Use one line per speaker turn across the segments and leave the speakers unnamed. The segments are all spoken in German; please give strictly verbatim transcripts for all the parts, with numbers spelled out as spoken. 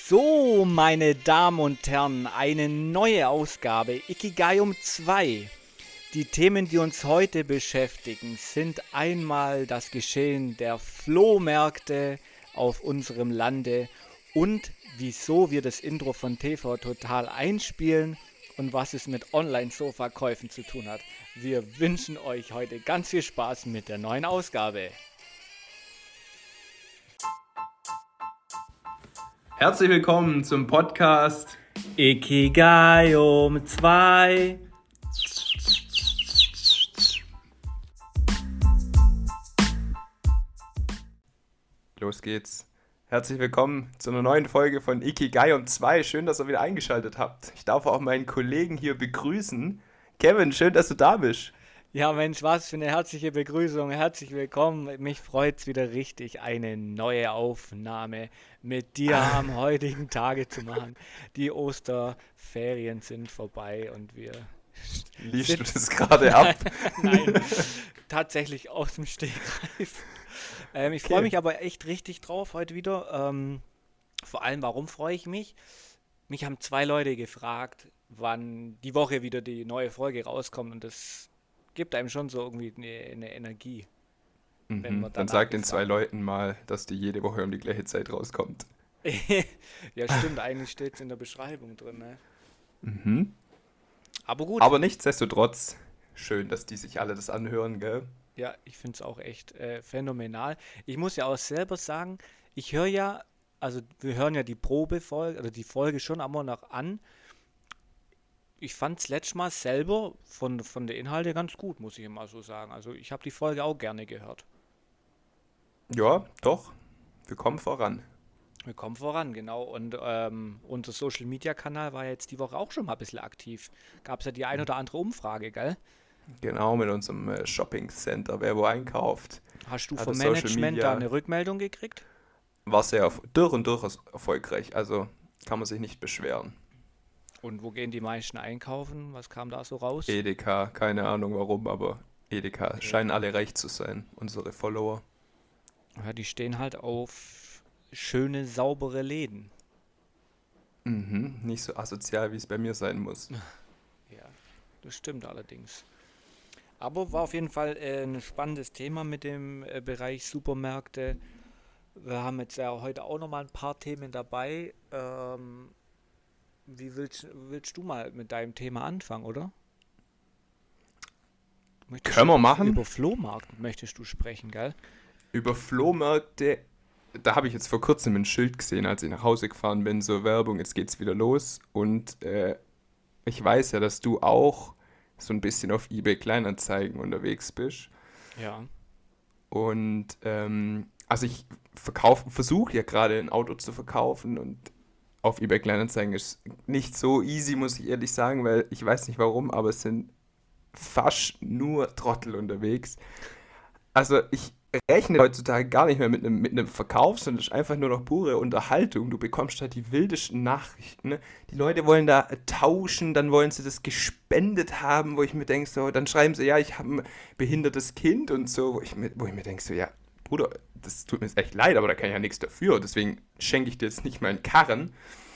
So, meine Damen und Herren, eine neue Ausgabe Ikigaium zwei. Die Themen, die uns heute beschäftigen, sind einmal das Geschehen der Flohmärkte auf unserem Lande und wieso wir das Intro von T V Total einspielen und was es mit Online-Sofa-Käufen zu tun hat. Wir wünschen euch heute ganz viel Spaß mit der neuen Ausgabe.
Herzlich willkommen zum Podcast
Ikigaium zwei.
Los geht's. Herzlich willkommen zu einer neuen Folge von Ikigaium zwei. Schön, dass ihr wieder eingeschaltet habt. Ich darf auch meinen Kollegen hier begrüßen. Kevin, schön, dass du da bist.
Ja, Mensch, was für eine herzliche Begrüßung. Herzlich willkommen. Mich freut's wieder richtig, eine neue Aufnahme mit dir am heutigen Tage zu machen. Die Osterferien sind vorbei und wir...
Liest du das gerade ab?
Nein, tatsächlich aus dem Stegreif. Ähm, ich freue
Okay.
mich aber echt richtig drauf heute wieder. Ähm, vor allem, warum freue ich mich? Mich haben zwei Leute gefragt, wann die Woche wieder die neue Folge rauskommt und das gibt einem schon so irgendwie eine, eine Energie, wenn
Mhm.
man
Dann
danach
sag den zwei
gefragt
Leuten mal, dass die jede Woche um die gleiche Zeit rauskommt.
wird. Ja, stimmt, eigentlich steht es in der Beschreibung drin, ne?
Mhm.
Aber gut,
Aber nichtsdestotrotz, schön, dass die sich alle das anhören, gell?
ja, ich finde es auch echt äh, phänomenal. Ich muss ja auch selber sagen, ich höre ja, also wir hören ja die Probefolge, oder die Folge schon immer noch an. Ich fand es letztes Mal selber von, von der Inhalte ganz gut, muss ich immer so sagen. Also ich habe die Folge auch gerne gehört.
Ja, doch. Wir kommen voran.
Wir kommen voran, genau. Und ähm, unser Social Media Kanal war ja jetzt die Woche auch schon mal ein bisschen aktiv. Gab es ja die ein oder andere Umfrage, gell?
Genau, mit unserem äh, Shopping Center, wer wo einkauft.
Hast du
Hat
vom
das Social
Management da
Media
eine Rückmeldung gekriegt?
war sehr erf- durch und durch ers- erfolgreich. Also kann man sich nicht beschweren.
Und wo gehen die meisten einkaufen? Was kam da so raus?
Edeka, keine Ahnung warum, aber Edeka scheinen
Edeka.
alle reich zu sein, unsere Follower.
Ja, die stehen halt auf schöne, saubere Läden.
Mhm, nicht so asozial, wie es bei mir sein muss.
Ja, das stimmt allerdings. Aber war auf jeden Fall äh, ein spannendes Thema mit dem äh, Bereich Supermärkte. Wir haben jetzt ja heute auch nochmal ein paar Themen dabei. Ähm, wie willst, willst du mal mit deinem Thema anfangen, oder? Möchtest du
Können wir
über,
machen.
über Flohmarkt möchtest du sprechen, gell?
Über Flohmärkte, da habe ich jetzt vor kurzem ein Schild gesehen, als ich nach Hause gefahren bin, so Werbung, jetzt geht's wieder los. Und äh, ich weiß ja, dass du auch so ein bisschen auf eBay Kleinanzeigen unterwegs bist.
Ja.
Und ähm, also ich verkaufe, versuche ja gerade ein Auto zu verkaufen und auf eBay Kleinanzeigen ist nicht so easy, muss ich ehrlich sagen, weil ich weiß nicht warum, aber es sind fast nur Trottel unterwegs. Also ich rechne heutzutage gar nicht mehr mit einem, mit einem Verkauf, sondern es ist einfach nur noch pure Unterhaltung. Du bekommst halt die wildesten Nachrichten. Ne? Die Leute wollen da äh, tauschen, dann wollen sie das gespendet haben, wo ich mir denke, so, dann schreiben sie, ja, ich habe ein behindertes Kind und so, wo ich mir, wo ich mir denke, so, ja, Bruder, das tut mir jetzt echt leid, aber da kann ich ja nichts dafür. Deswegen schenke ich dir jetzt nicht meinen Karren.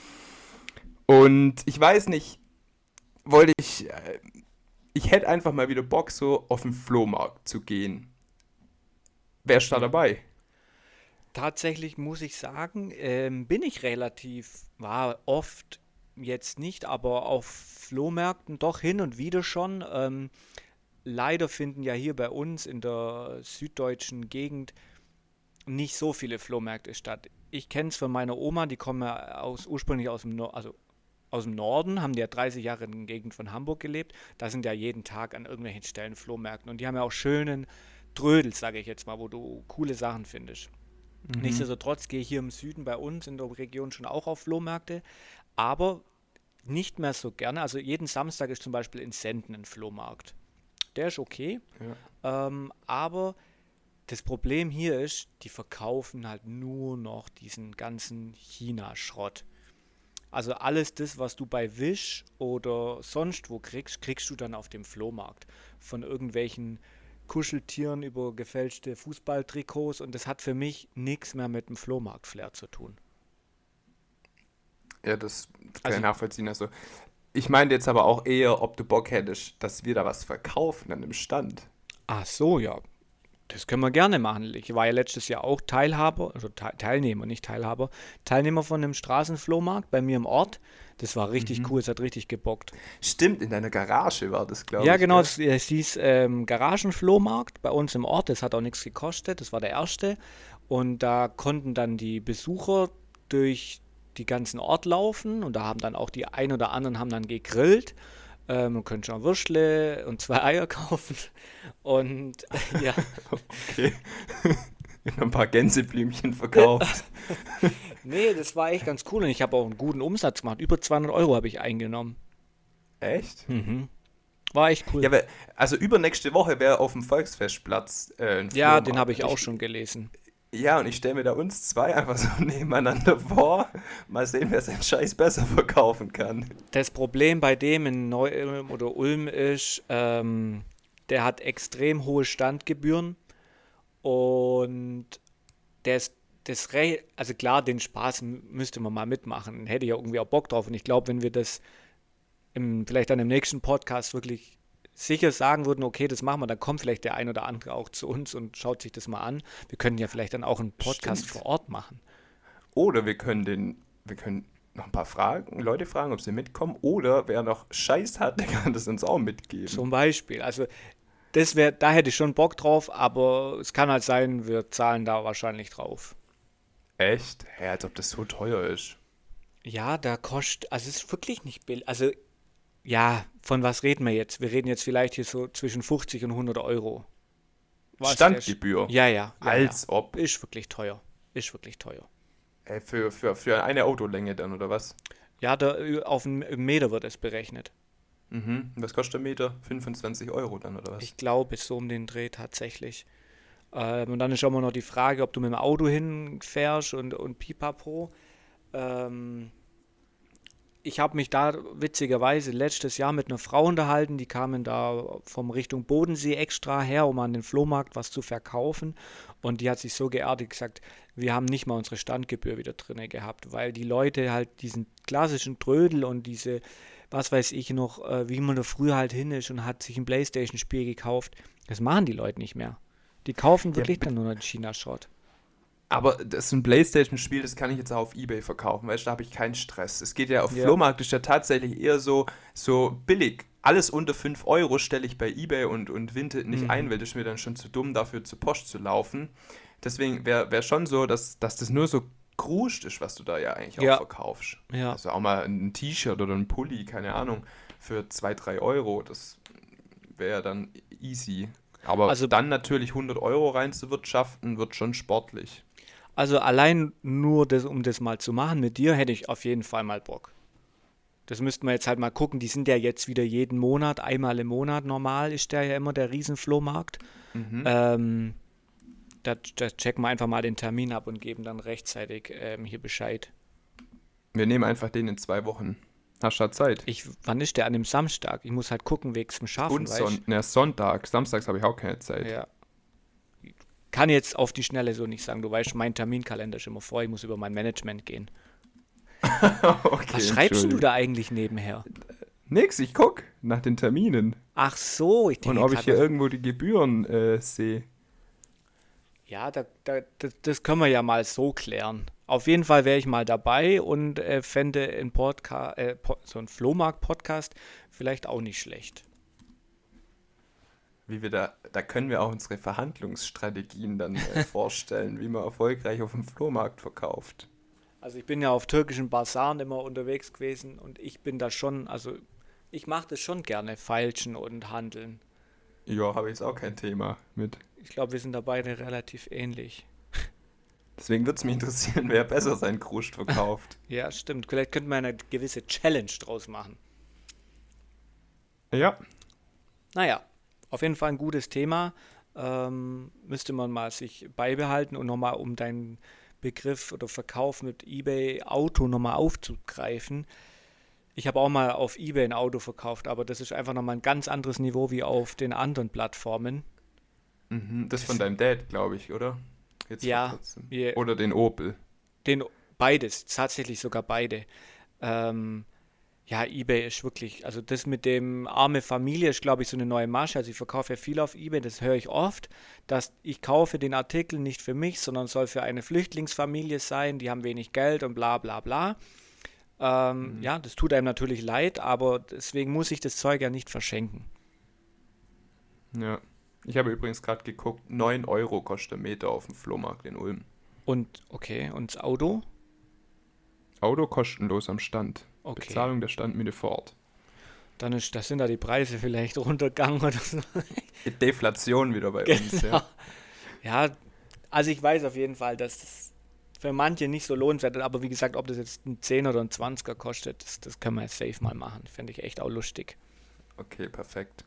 Und ich weiß nicht, wollte ich, äh, ich hätte einfach mal wieder Bock, so auf den Flohmarkt zu gehen. Wer ist da
Ja.
dabei?
Tatsächlich muss ich sagen, ähm, bin ich relativ, war oft jetzt nicht, aber auf Flohmärkten doch hin und wieder schon. Ähm, leider finden ja hier bei uns in der süddeutschen Gegend nicht so viele Flohmärkte statt. Ich kenne es von meiner Oma, die kommen ja aus, ursprünglich aus dem, Nor also aus dem Norden, haben die ja dreißig Jahre in der Gegend von Hamburg gelebt. Da sind ja jeden Tag an irgendwelchen Stellen Flohmärkten und die haben ja auch schönen Trödel, sage ich jetzt mal, wo du coole Sachen findest.
Mhm.
Nichtsdestotrotz gehe ich hier im Süden bei uns in der Region schon auch auf Flohmärkte, aber nicht mehr so gerne. Also jeden Samstag ist zum Beispiel in Senden ein Flohmarkt. Der ist okay,
Ja.
ähm, aber das Problem hier ist, die verkaufen halt nur noch diesen ganzen China-Schrott. Also alles das, was du bei Wish oder sonst wo kriegst, kriegst du dann auf dem Flohmarkt. Von irgendwelchen Kuscheltieren über gefälschte Fußballtrikots und das hat für mich nichts mehr mit dem Flohmarkt-Flair zu tun.
Ja, das kann
Also,
ich nachvollziehen. Also, ich meinte jetzt aber auch eher, ob du Bock hättest, dass wir da was verkaufen an dem Stand.
ach so, ja, das können wir gerne machen. Ich war ja letztes Jahr auch Teilhaber, also Te Teilnehmer, nicht Teilhaber, Teilnehmer von einem Straßenflohmarkt bei mir im Ort. Das war richtig
Mhm.
cool, es hat richtig gebockt.
Stimmt, in deiner Garage war das, glaube
Ja,
ich,
genau,
gell?
es, es hieß ähm, Garagenflohmarkt bei uns im Ort. Das hat auch nichts gekostet, das war der erste. Und da konnten dann die Besucher durch die ganzen Ort laufen und da haben dann auch die ein oder anderen haben dann gegrillt. Ähm, man könnte schon Würstle und zwei Eier kaufen. Und ja,
Okay. Ein paar Gänseblümchen verkauft.
nee, das war echt ganz cool und ich habe auch einen guten Umsatz gemacht. Über zweihundert Euro habe ich eingenommen.
Echt?
Mhm. War echt cool.
Ja, weil, also übernächste Woche wäre auf dem Volksfestplatz äh, ein
Ja, den habe
Flohmarkt.
ich
Und
auch
ich,
schon gelesen.
ja, und ich stelle mir da uns zwei einfach so nebeneinander vor. Mal sehen, wer seinen Scheiß besser verkaufen kann.
Das Problem bei dem in Neu-Ulm oder Ulm ist, ähm, der hat extrem hohe Standgebühren und der ist das Re also klar, den Spaß m- müsste man mal mitmachen. Hätte ich ja irgendwie auch Bock drauf. Und ich glaube, wenn wir das im, vielleicht dann im nächsten Podcast wirklich sicher sagen würden, okay, das machen wir, dann kommt vielleicht der ein oder andere auch zu uns und schaut sich das mal an. Wir können ja vielleicht dann auch einen Podcast
Stimmt.
vor Ort machen.
Oder wir können den, wir können noch ein paar Fragen, Leute fragen, ob sie mitkommen. Oder wer noch Scheiß hat, der kann das uns auch mitgeben.
Zum Beispiel. Also das wäre, da hätte ich schon Bock drauf, aber es kann halt sein, wir zahlen da wahrscheinlich drauf.
Echt? Hä, als ob das so teuer ist.
Ja, da kostet, also es ist wirklich nicht billig. Also ja, von was reden wir jetzt? Wir reden jetzt vielleicht hier so zwischen fünfzig und hundert Euro. Was der? Sch-
Standgebühr.
Ja, ja, ja, ja.
Als ob.
Ist wirklich teuer. Ist wirklich teuer.
Äh, für, für, für eine Autolänge dann, oder was?
Ja, da, äh, auf einen Meter wird es berechnet.
Mhm. Was kostet der Meter? fünfundzwanzig Euro dann, oder was?
Ich glaube, ist so um den Dreh tatsächlich. Ähm, und dann ist auch immer noch die Frage, ob du mit dem Auto hinfährst und, und pipapo. Ähm, Ich habe mich da witzigerweise letztes Jahr mit einer Frau unterhalten, die kamen da vom Richtung Bodensee extra her, um an den Flohmarkt was zu verkaufen. Und die hat sich so geärgert gesagt, wir haben nicht mal unsere Standgebühr wieder drinne gehabt, weil die Leute halt diesen klassischen Trödel und diese, was weiß ich noch, äh, wie man da früher halt hin ist und hat sich ein Playstation-Spiel gekauft, das machen die Leute nicht mehr. Die kaufen
Ja,
wirklich
mit,
dann nur noch den China-Schrott.
aber das ist ein PlayStation-Spiel, das kann ich jetzt auch auf eBay verkaufen, weißt du, da habe ich keinen Stress. Es geht ja auf
Ja.
Flohmarkt, ist ja tatsächlich eher so, so billig. Alles unter fünf Euro stelle ich bei eBay und, und Vinted nicht ein,
Mhm.
weil das ist mir dann schon zu dumm, dafür zur Post zu laufen. Deswegen wäre wär wär schon so, dass, dass das nur so kruscht ist, was du da ja eigentlich auch
Ja,
verkaufst.
ja.
Also auch mal ein T-Shirt oder ein Pulli, keine Ahnung, für zwei drei Euro, das wäre dann easy. Aber
Also
dann natürlich hundert Euro reinzuwirtschaften, wird schon sportlich.
Also allein nur das, um das mal zu machen mit dir, hätte ich auf jeden Fall mal Bock. Das müssten wir jetzt halt mal gucken. Die sind ja jetzt wieder jeden Monat, einmal im Monat normal ist der ja immer der Riesenflohmarkt.
Mhm.
Ähm, da, da checken wir einfach mal den Termin ab und geben dann rechtzeitig ähm, hier Bescheid.
Wir nehmen einfach den in zwei Wochen. Hast du da Zeit?
Ich, wann ist der an dem Samstag? Ich muss halt gucken, wegen dem Schaffen,
Und Son
weißt
ne, Sonntag. Samstags habe ich auch keine
du?
Zeit.
Ja. Kann jetzt auf die Schnelle so nicht sagen. Du weißt, mein Terminkalender ist immer voll. Ich muss über mein Management gehen.
Okay,
Was schreibst denn du
entschuldige.
da eigentlich nebenher?
Nix, ich guck nach den Terminen.
Ach so, ich
Und
denke
ob ich
gerade,
hier
was.
irgendwo die Gebühren äh, sehe.
Ja, da, da, das, das können wir ja mal so klären. Auf jeden Fall wäre ich mal dabei und äh, fände ein Podcast, äh, po so ein Flohmarkt-Podcast vielleicht auch nicht schlecht.
Wie wir da, da können wir auch unsere Verhandlungsstrategien dann äh, vorstellen, wie man erfolgreich auf dem Flohmarkt verkauft.
Also ich bin ja auf türkischen Basaren immer unterwegs gewesen und ich bin da schon, also ich mache das schon gerne, feilschen und handeln.
Ja, habe ich jetzt auch kein Thema mit.
Ich glaube, wir sind da beide relativ ähnlich.
Deswegen würde es mich interessieren, wer besser sein Kruscht verkauft.
Ja, stimmt. Vielleicht könnte man eine gewisse Challenge draus machen.
Ja,
Naja, auf jeden Fall ein gutes Thema. Ähm, müsste man mal sich beibehalten und nochmal um deinen Begriff oder Verkauf mit eBay Auto nochmal aufzugreifen. Ich habe auch mal auf eBay ein Auto verkauft, aber das ist einfach nochmal ein ganz anderes Niveau wie auf den anderen Plattformen.
mhm. Das von
Das,
deinem Dad, glaube ich, oder? Jetzt vor
ja,
kurzem.
wir,
Oder den Opel.
den, beides, tatsächlich sogar beide. Ähm, ja, eBay ist wirklich, also das mit dem arme Familie ist, glaube ich, so eine neue Masche. Also ich verkaufe ja viel auf eBay, das höre ich oft, dass ich kaufe den Artikel nicht für mich, sondern soll für eine Flüchtlingsfamilie sein, die haben wenig Geld und bla bla bla. Ähm,
Mhm.
ja, das tut einem natürlich leid, aber deswegen muss ich das Zeug ja nicht verschenken.
Ja. Ich habe übrigens gerade geguckt, neun Euro kostet der Meter auf dem Flohmarkt in Ulm.
Und okay, und das Auto?
Auto kostenlos am Stand.
Okay,
Bezahlung der Standmiete vor Ort.
dann ist, das sind da die Preise vielleicht runtergegangen oder so.
Deflation wieder bei uns,
Genau.
ja.
Ja, also ich weiß auf jeden Fall, dass das für manche nicht so lohnenswert ist, aber wie gesagt, ob das jetzt ein zehn oder ein zwanziger kostet, das, das können wir jetzt safe mal machen. Fände ich echt auch lustig.
Okay, perfekt.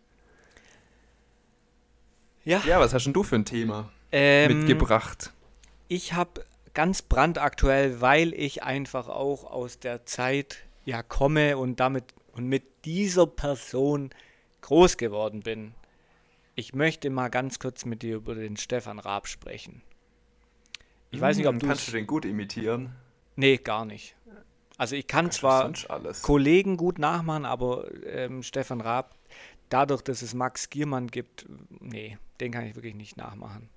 Ja,
Ja, was hast denn du für ein Thema
ähm,
mitgebracht?
ich habe ganz brandaktuell, weil ich einfach auch aus der Zeit ja komme und damit und mit dieser Person groß geworden bin. Ich möchte mal ganz kurz mit dir über den Stefan Raab sprechen. Ich weiß nicht, ob
Hm,
du
kannst du
es.
den gut imitieren?
Nee, gar nicht. Also ich kann
Kannst du
zwar
sonst alles?
Kollegen gut nachmachen, aber ähm, Stefan Raab, dadurch, dass es Max Giermann gibt, nee, den kann ich wirklich nicht nachmachen.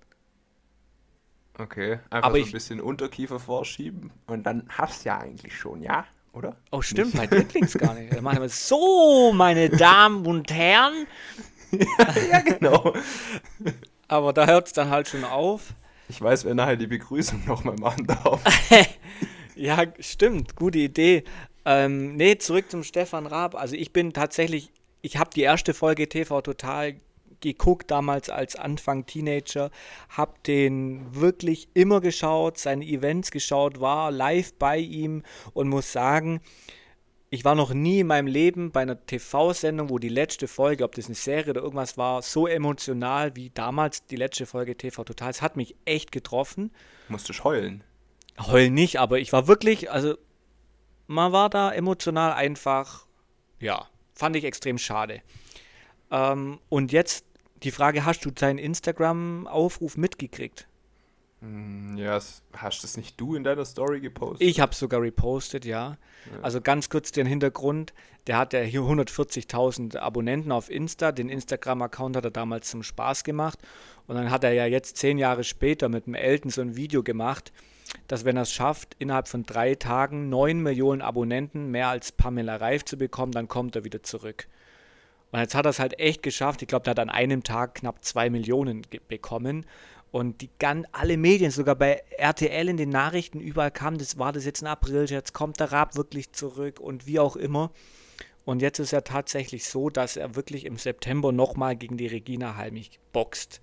Okay, einfach
Aber
so ein
ich,
bisschen Unterkiefer vorschieben und dann hast du ja eigentlich schon, ja? Oder?
oh
Nicht?
stimmt, bei dir klingt's gar nicht. Da machen wir so, meine Damen und Herren.
Ja, genau.
Aber da hört es dann halt schon auf.
Ich weiß, wer nachher die Begrüßung nochmal machen darf.
Ja, stimmt, gute Idee. Ähm, nee, zurück zum Stefan Raab. Also ich bin tatsächlich, ich habe die erste Folge T V Total geguckt, damals als Anfang Teenager, habe den wirklich immer geschaut, seine Events geschaut, war live bei ihm und muss sagen, ich war noch nie in meinem Leben bei einer T V-Sendung, wo die letzte Folge, ob das eine Serie oder irgendwas war, so emotional wie damals die letzte Folge T V Total. Es hat mich echt getroffen.
Musst du heulen.
Heulen nicht, aber ich war wirklich, also man war da emotional einfach, ja, fand ich extrem schade. Ähm, und jetzt die Frage, hast du seinen Instagram-Aufruf mitgekriegt?
Hm, ja, s- hast das nicht du in deiner Story
Ich habe
gepostet?
es sogar repostet, ja.
Ja.
Also ganz kurz den Hintergrund, der hat ja hier hundertvierzigtausend Abonnenten auf Insta, den Instagram-Account hat er damals zum Spaß gemacht und dann hat er ja jetzt zehn Jahre später mit dem Elton so ein Video gemacht, dass wenn er es schafft, innerhalb von drei Tagen neun Millionen Abonnenten, mehr als Pamela Reif zu bekommen, dann kommt er wieder zurück. Und jetzt hat er es halt echt geschafft. Ich glaube, der hat an einem Tag knapp zwei Millionen ge- bekommen. Und die gan alle Medien, sogar bei R T L in den Nachrichten, überall kam, das war das jetzt ein April, jetzt kommt der Raab wirklich zurück und wie auch immer. Und jetzt ist er tatsächlich so, dass er wirklich im September nochmal gegen die Regina Halmich boxt.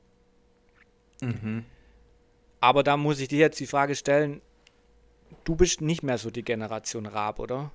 Mhm.
Aber da muss ich dir jetzt die Frage stellen, du bist nicht mehr so die Generation Raab, oder?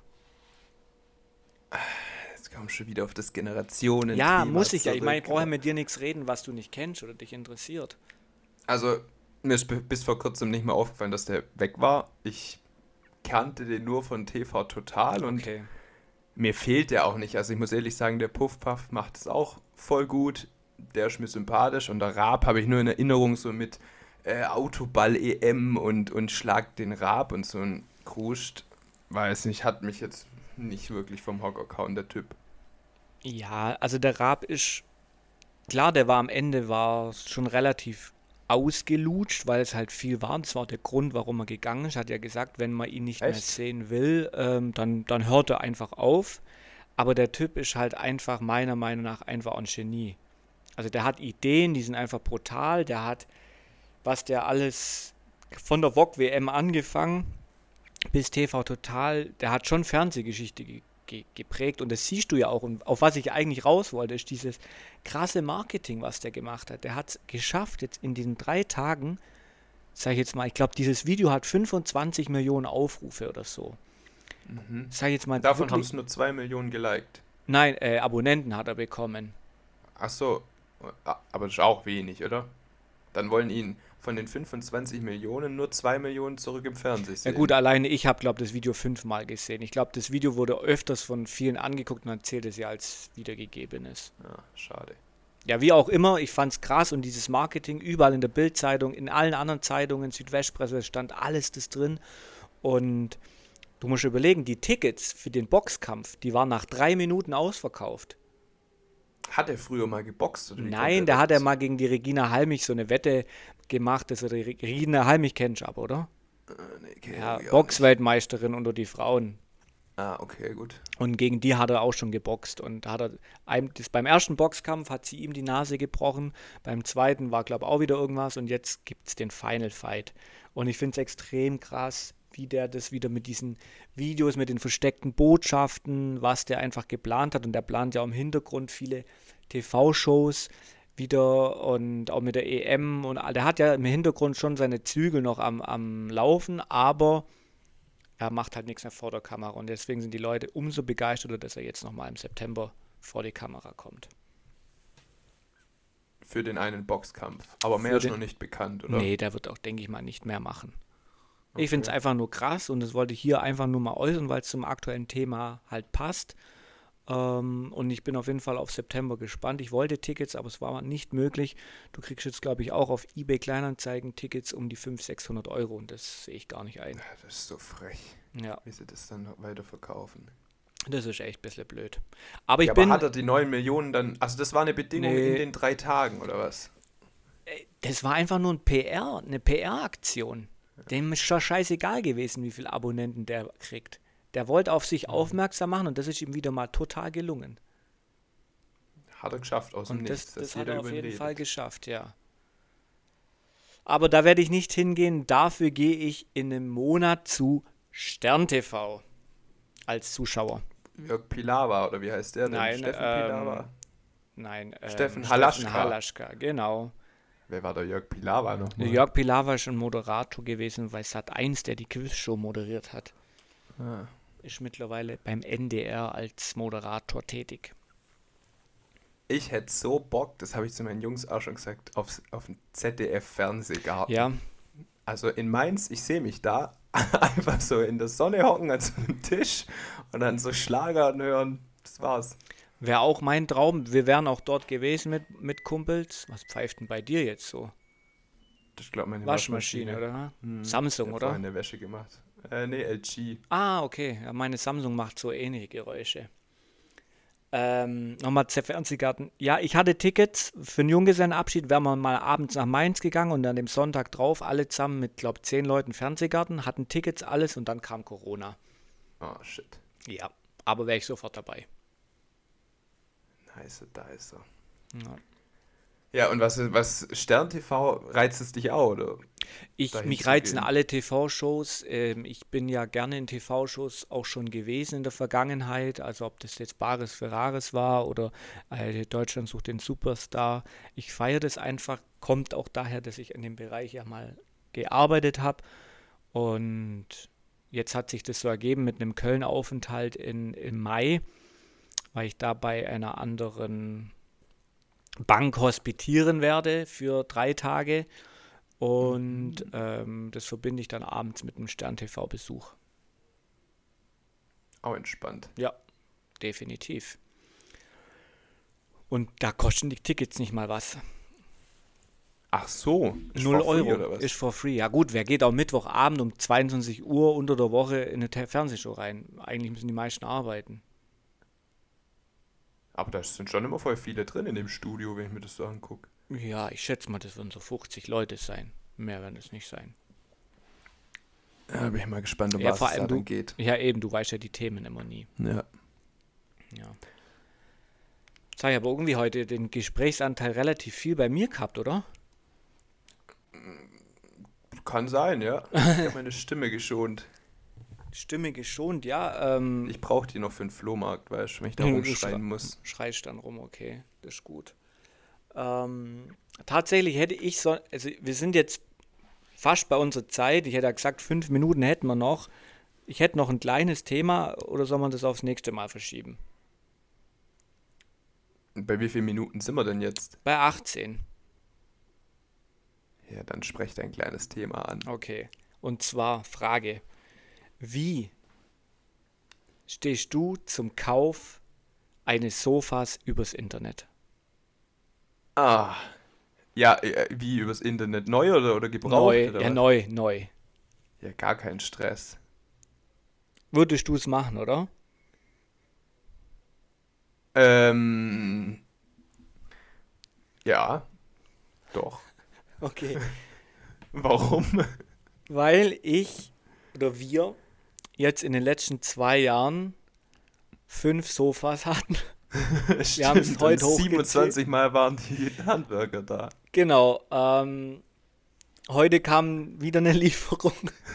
Jetzt kommst du schon wieder auf das
Ja,
Generationenthema
muss ich ja. Ich meine, ich
zurück.
brauche ja mit dir nichts reden, was du nicht kennst oder dich interessiert.
Also, mir ist b- bis vor kurzem nicht mehr aufgefallen, dass der weg war. Ich kannte den nur von T V Total und
Okay.
mir fehlt der auch nicht. Also ich muss ehrlich sagen, der Puffpuff macht es auch voll gut. Der ist mir sympathisch und der Raab habe ich nur in Erinnerung so mit äh, Autoball-E M und, und Schlag den Raab und so ein Kruscht. Weiß nicht, hat mich jetzt nicht wirklich vom Hocker gehauen, der Typ.
Ja, also der Raab ist, klar, der war am Ende war schon relativ ausgelutscht, weil es halt viel war. Das war auch der Grund, warum er gegangen ist. Hat ja gesagt, wenn man ihn nicht mehr
Echt?
sehen will, ähm, dann, dann hört er einfach auf. Aber der Typ ist halt einfach meiner Meinung nach einfach ein Genie. Also der hat Ideen, die sind einfach brutal. Der hat, was der alles von der V O G W M angefangen bis T V Total, der hat schon Fernsehgeschichte ge ge geprägt und das siehst du ja auch. Und auf was ich eigentlich raus wollte, ist dieses krasse Marketing, was der gemacht hat. Der hat es geschafft, jetzt in diesen drei Tagen, sag ich jetzt mal, ich glaube, dieses Video hat fünfundzwanzig Millionen Aufrufe oder so.
Mhm.
Sag ich jetzt mal
Davon haben
wirklich,
es nur zwei Millionen geliked.
nein, äh, Abonnenten hat er bekommen.
Ach so, a- aber das ist auch wenig, oder? Dann wollen ihn von den fünfundzwanzig Millionen nur zwei Millionen zurück im Fernsehen
Ja gut,
sehen.
alleine ich habe, glaube ich, das Video fünfmal gesehen. Ich glaube, das Video wurde öfters von vielen angeguckt und dann zählt es ja als wiedergegebenes.
Ja, schade.
Ja, wie auch immer, ich fand's krass und dieses Marketing überall in der Bildzeitung, in allen anderen Zeitungen, Südwestpresse stand alles das drin und Du musst überlegen, die Tickets für den Boxkampf, die waren nach drei Minuten ausverkauft.
Hat er früher mal geboxt oder wie kommt
Nein,
er
da hat er
dazu?
mal gegen die Regina Halmich so eine Wette gemacht. Das ist die Regina Halmich kennst du aber, oder?
Äh, nee, kenn
Ja,
ich auch nicht.
Boxweltmeisterin unter die Frauen.
Ah, okay, gut.
Und gegen die hat er auch schon geboxt. Und da hat er einem, das, beim ersten Boxkampf hat sie ihm die Nase gebrochen. Beim zweiten war, glaube ich, auch wieder irgendwas. Und jetzt gibt es den Final Fight. Und ich finde es extrem krass, wie der das wieder mit diesen Videos, mit den versteckten Botschaften, was der einfach geplant hat. Und der plant ja im Hintergrund viele T V-Shows wieder und auch mit der E M. Und der hat ja im Hintergrund schon seine Zügel noch am, am Laufen, aber er macht halt nichts mehr vor der Kamera und deswegen sind die Leute umso begeisterter, dass er jetzt nochmal im September vor die Kamera kommt.
Für den einen Boxkampf. Aber mehr
Für
ist
den.
noch nicht bekannt, oder?
Nee, der wird auch, denke ich mal, nicht mehr machen. Ich finde es
Okay.
einfach nur krass und das wollte ich hier einfach nur mal äußern, weil es zum aktuellen Thema halt passt. Ähm, und ich bin auf jeden Fall auf September gespannt. Ich wollte Tickets, aber es war nicht möglich. Du kriegst jetzt, glaube ich, auch auf eBay Kleinanzeigen Tickets um die fünfhundert, sechshundert Euro und das sehe ich gar nicht ein.
Ja, das ist so frech,
Ja,
wie sie das dann noch weiterverkaufen.
das ist echt ein bisschen blöd. Aber ich
Ja, aber
bin,
hat er die neun Millionen dann, also das war eine Bedingung in
nee,
den drei Tagen, oder was?
das war einfach nur ein P R, eine P R-Aktion. Dem ist schon scheißegal gewesen, wie viele Abonnenten der kriegt. Der wollte auf sich
Mhm.
aufmerksam machen und das ist ihm wieder mal total gelungen.
Hat er geschafft aus dem
Und das,
Nichts, dass
das hat
jeder
er
über
auf
ihn
jeden Fall
redet.
geschafft, ja. Aber da werde ich nicht hingehen. Dafür gehe ich in einem Monat zu Stern T V als Zuschauer.
Jörg Pilawa, oder wie heißt der denn?
Nein,
Steffen
ähm,
Pilawa?
nein, ähm,
Steffen
Steffen
Halaschka.
Halaschka, genau.
Wer war der Jörg Pilawa nochmal?
Jörg Pilawa ist ein Moderator gewesen bei Sat eins, der die Quizshow moderiert hat.
Ah.
Ist mittlerweile beim N D R als Moderator tätig.
Ich hätte so Bock, das habe ich zu meinen Jungs auch schon gesagt, auf, auf einen Z D F-Fernsehgarten.
Ja,
Also in Mainz, ich sehe mich da einfach so in der Sonne hocken an so einem Tisch und dann so Schlager hören. Das war's.
wäre auch mein Traum. Wir wären auch dort gewesen mit, mit Kumpels. Was pfeift denn bei dir jetzt so?
Ich glaube, meine
Waschmaschine,
Waschmaschine.
oder?
Hm, ich
Samsung,
habe
oder?
vorhin eine Wäsche gemacht. Äh, nee, L G.
Ah, okay. Ja, meine Samsung macht so ähnliche Geräusche. Ähm, nochmal zur Fernsehgarten. Ja, ich hatte Tickets für einen Junggesellenabschied. Wären wir mal abends nach Mainz gegangen und dann dem Sonntag drauf alle zusammen mit, glaube zehn Leuten Fernsehgarten, hatten Tickets, alles und dann kam Corona.
Oh, shit.
Ja, aber wäre ich sofort dabei.
Nice, da ist er.
Ja.
Ja, und was, was Stern T V reizt es dich auch, oder
Ich,
dahin
mich
zu
reizen
gehen?
alle T V-Shows. Ähm, ich bin ja gerne in T V-Shows auch schon gewesen in der Vergangenheit. Also ob das jetzt Bares für Rares war oder äh, Deutschland sucht den Superstar. Ich feiere das einfach. Kommt auch daher, dass ich in dem Bereich ja mal gearbeitet habe. Und jetzt hat sich das so ergeben mit einem Köln-Aufenthalt in, im Mai, weil ich da bei einer anderen Bank hospitieren werde für drei Tage. Und
Mhm.
ähm, das verbinde ich dann abends mit einem Stern-T V-Besuch.
Auch entspannt.
Ja, definitiv. Und da kosten die Tickets nicht mal was.
Ach so, ist
Null
for free
Euro
oder
ist
was?
for free. Ja gut, wer geht auch Mittwochabend um zweiundzwanzig Uhr unter der Woche in eine Te- Fernsehshow rein? Eigentlich müssen die meisten arbeiten.
Aber da sind schon immer voll viele drin in dem Studio, wenn ich mir das so angucke.
Ja, ich schätze mal, das würden so fünfzig Leute sein. Mehr werden es nicht sein.
Ja, bin ich mal gespannt, um
Ja,
was
vor
es da
allem
dann
du,
geht.
ja eben, du weißt ja die Themen immer nie.
Ja.
Ja. Jetzt habe ich aber irgendwie heute den Gesprächsanteil relativ viel bei mir gehabt, oder?
Kann sein, ja. Ich habe meine Stimme geschont.
Stimme geschont, ja. Ähm,
Ich brauche die noch für den Flohmarkt, weißt du, wenn ich da
du
rumschreien
schrei-
muss.
schreist dann rum, okay, das ist gut. Ähm, tatsächlich hätte ich so, also wir sind jetzt fast bei unserer Zeit. Ich hätte ja gesagt, fünf Minuten hätten wir noch. Ich hätte noch ein kleines Thema oder soll man das aufs nächste Mal verschieben?
Und bei wie vielen Minuten sind wir denn jetzt?
Bei achtzehn.
Ja, dann sprecht ein kleines Thema an.
Okay. Und zwar Frage: Wie stehst du zum Kauf eines Sofas übers Internet?
Ah, ja, äh, wie übers Internet? Neu oder, oder gebraucht
Neu,
oder
ja
was?
neu, neu.
Ja, gar kein Stress.
Würdest du es machen, oder?
Ähm, ja, doch.
Okay.
Warum?
Weil ich oder wir jetzt in den letzten zwei Jahren fünf Sofas hatten. Wir haben es
Stimmt, und
heute hochgezählt.
siebenundzwanzig Mal waren die Handwerker da.
Genau. Ähm, heute kam wieder eine Lieferung.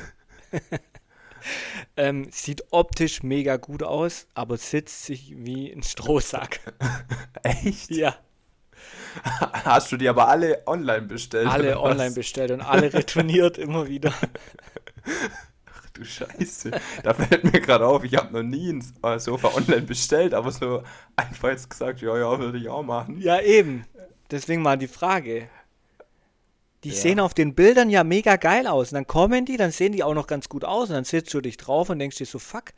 Ähm, sieht optisch mega gut aus, aber sitzt sich wie ein Strohsack.
Echt?
Ja,
Hast du die aber alle online bestellt
alle
oder
online
was?
bestellt und alle retourniert immer wieder.
Ach du Scheiße. Da fällt mir gerade auf, ich habe noch nie ein äh, Sofa online bestellt, aber so einfach jetzt gesagt, ja, ja, würde ich auch machen.
Ja, eben. Deswegen mal die Frage. Die sehen
Ja.
auf den Bildern ja mega geil aus. Und dann kommen die, dann sehen die auch noch ganz gut aus. Und dann sitzt du dich drauf und denkst dir so, fuck.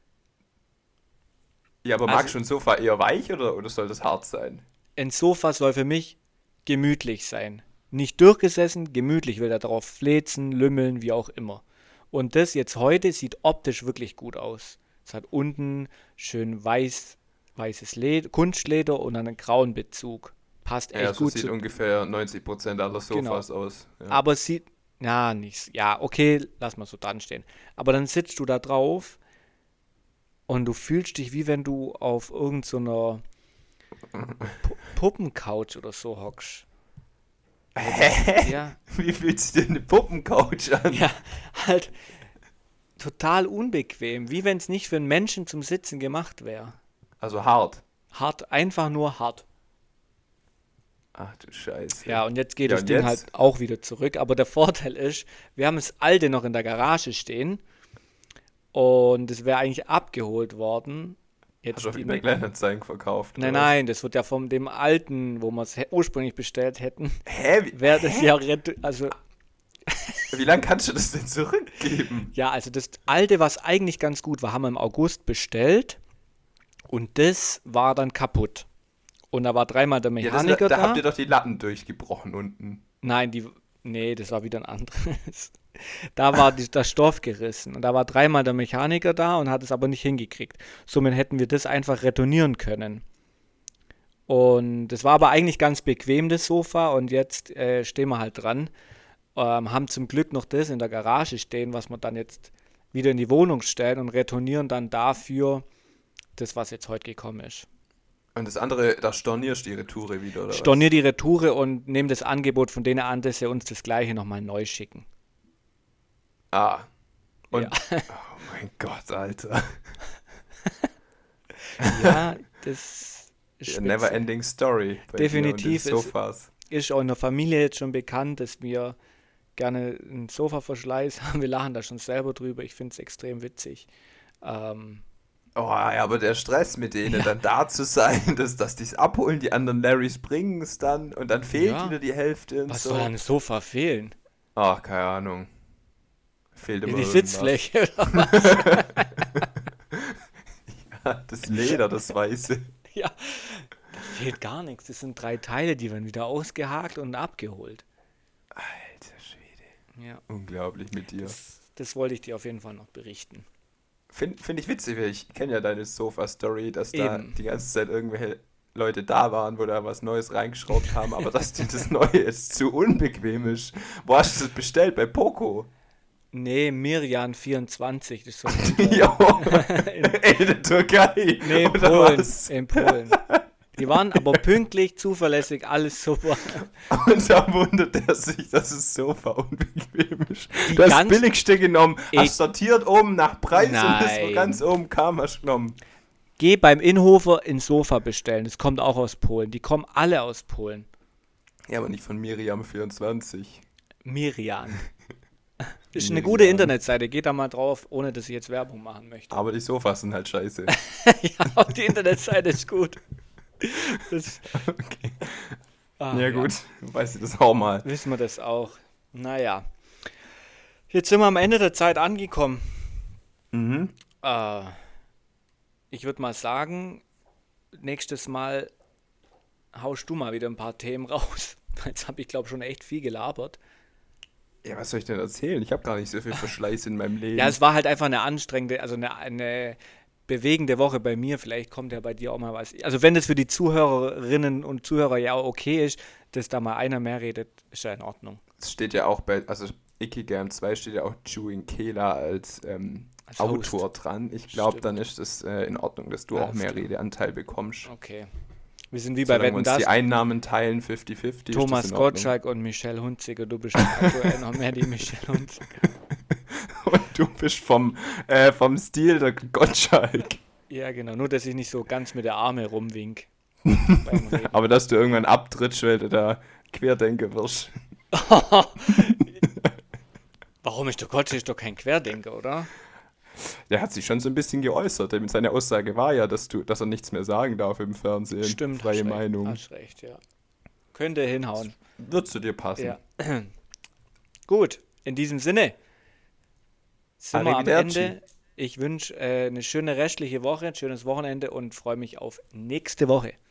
Ja, aber
Also
magst du ein Sofa eher weich oder, oder soll das hart sein?
ein Sofa soll für mich gemütlich sein. Nicht durchgesessen, gemütlich will da drauf fläzen, lümmeln, wie auch immer. Und das jetzt heute sieht optisch wirklich gut aus. Es hat unten schön weiß, weißes Leder, Kunstleder und einen grauen Bezug. Passt
Ja,
echt
so
gut
sieht
zu.
ungefähr neunzig Prozent aller
Genau.
Sofas aus. Ja.
Aber es sieht, ja, nicht, ja, okay, lass mal so dran stehen. Aber dann sitzt du da drauf und du fühlst dich, wie wenn du auf irgendeiner so einer Pu- Puppencouch oder so hockst. Also das,
Hä?
ja,
Wie fühlt sich denn eine Puppencouch an?
ja, halt total unbequem, wie wenn es nicht für einen Menschen zum Sitzen gemacht wäre.
Also hart.
Hart, einfach nur hart.
Ach du Scheiße.
Ja, und jetzt geht
Ja,
das
und
Ding halt
jetzt?
auch wieder zurück. Aber der Vorteil ist, wir haben das alte noch in der Garage stehen und es wäre eigentlich abgeholt worden.
Hast du
Jetzt
auf
die,
eBay Kleinanzeigen verkauft,
nein,
oder was?
nein, das wird ja von dem alten, wo wir es ursprünglich bestellt hätten,
Hä? Wie,
wäre das
hä?
ja, rett- also
Wie lange kannst du das denn zurückgeben?
ja, also das alte, was eigentlich ganz gut war, haben wir im August bestellt und das war dann kaputt. Und da war dreimal der
Ja, das,
Mechaniker
da habt ihr
da.
doch die Latten durchgebrochen unten.
Nein, die, nee, das war wieder ein anderes. Da war die, der Stoff gerissen und da war dreimal der Mechaniker da und hat es aber nicht hingekriegt. Somit hätten wir das einfach retournieren können. Und das war aber eigentlich ganz bequem, das Sofa. Und jetzt äh, stehen wir halt dran. Ähm, haben zum Glück noch das in der Garage stehen, was wir dann jetzt wieder in die Wohnung stellen und retournieren dann dafür das, was jetzt heute gekommen ist.
Und das andere, da stornierst du die Retoure wieder, oder
Stornier
was?
die Retoure und nehme das Angebot von denen an, dass sie uns das gleiche nochmal neu schicken.
Ah.
Ja,
Und, oh mein Gott, Alter.
ja, das ist
Ja,
spitze.
Never-ending Story bei dir und den
Definitiv ist,
Sofas.
ist auch in der Familie jetzt schon bekannt, dass wir gerne einen Sofaverschleiß haben. Wir lachen da schon selber drüber. Ich finde es extrem witzig. Ähm,
Oh, ja, aber der Stress mit denen,
ja,
dann da zu sein, dass, dass die es abholen, die anderen Larrys bringen es dann und dann fehlt
ja,
wieder die Hälfte und
was soll an
so.
einem Sofa fehlen?
Ach, keine Ahnung. Fehlt
Ja,
immer
die
irgendwas.
Sitzfläche oder was?
Das Leder, das Weiße.
Ja, da fehlt gar nichts. Das sind drei Teile, die werden wieder ausgehakt und abgeholt.
Alter Schwede.
Ja,
Unglaublich mit dir.
das, das wollte ich dir auf jeden Fall noch berichten.
Finde find ich witzig, weil ich kenne ja deine Sofa-Story, dass da
Eben.
die ganze Zeit irgendwelche Leute da waren, wo da was Neues reingeschraubt haben, aber dass dir das Neue jetzt zu unbequem ist. Wo hast du das bestellt? Bei Poco?
Nee, Mirjan vierundzwanzig, das ist so ein Händler.
Jo,
In,
in der Türkei,
nee, in
oder
Polen.
was?
In Polen. Die waren aber pünktlich, zuverlässig, alles super.
Und da wundert er sich, dass es Sofa unbequem ist.
Die
Du hast das
ganz.
billigste genommen,
Ich,
hast sortiert oben nach Preis und das, wo
nein.
ganz oben kam, hast du genommen.
Geh beim Inhofer ein Sofa bestellen. Das kommt auch aus Polen. Die kommen alle aus Polen.
Ja, aber nicht von Miriam vierundzwanzig.
Mirian. Ist eine gute
Miriam.
Internetseite. Geht da mal drauf, ohne dass ich jetzt Werbung machen möchte.
Aber die Sofas sind halt scheiße.
Ja, auch die Internetseite ist gut. Das,
Okay.
ah,
Ja,
ja,
gut, weiß ich das auch mal.
wissen wir das auch. Naja. Jetzt sind wir am Ende der Zeit angekommen.
Mhm.
Äh, ich würde mal sagen, nächstes Mal haust du mal wieder ein paar Themen raus. Jetzt habe ich, glaube ich, schon echt viel gelabert.
Ja, was soll ich denn erzählen? Ich habe gar nicht so viel Verschleiß in meinem
Ja,
Leben.
es war halt einfach eine anstrengende, also eine, eine bewegende Woche bei mir. Vielleicht kommt ja bei dir auch mal was. Also wenn das für die Zuhörerinnen und Zuhörer ja auch okay ist, dass da mal einer mehr redet, ist ja in Ordnung.
Es steht ja auch bei, also Ikigam zwei steht ja auch Chewing Kela als ähm,
Als Host.
Autor dran. Ich glaube, dann
Stimmt.
ist es äh, in Ordnung, dass du auch
Alles
mehr
klar.
Redeanteil bekommst.
Okay. Wir sind wie bei
Solange wir
Wetten,
uns die
dass.
Einnahmen teilen, fünfzig fünfzig, ist das
Thomas
in Ordnung.
Gottschalk und Michelle Hunziker. Du bist aktuell noch mehr die Michelle Hunziker.
Und du bist vom, äh, vom Stil der Gottschalk.
Ja, genau. Nur, dass ich nicht so ganz mit der Arme rumwink beim Reden.
Aber dass du irgendwann abtrittst, weil du da Querdenker wirst.
Warum ist der Gottschalk ist doch kein Querdenker, oder?
Der hat sich schon so ein bisschen geäußert. Denn seine Aussage war ja, dass, du, dass er nichts mehr sagen darf im Fernsehen.
Stimmt,
Freie
hast recht,
Meinung.
hast recht, ja. Könnte hinhauen.
Wird zu dir passen.
Ja. Gut, in diesem Sinne sind wir am
Arrivederci.
Ende. Ich wünsche äh, eine schöne restliche Woche, ein schönes Wochenende und freue mich auf nächste Woche.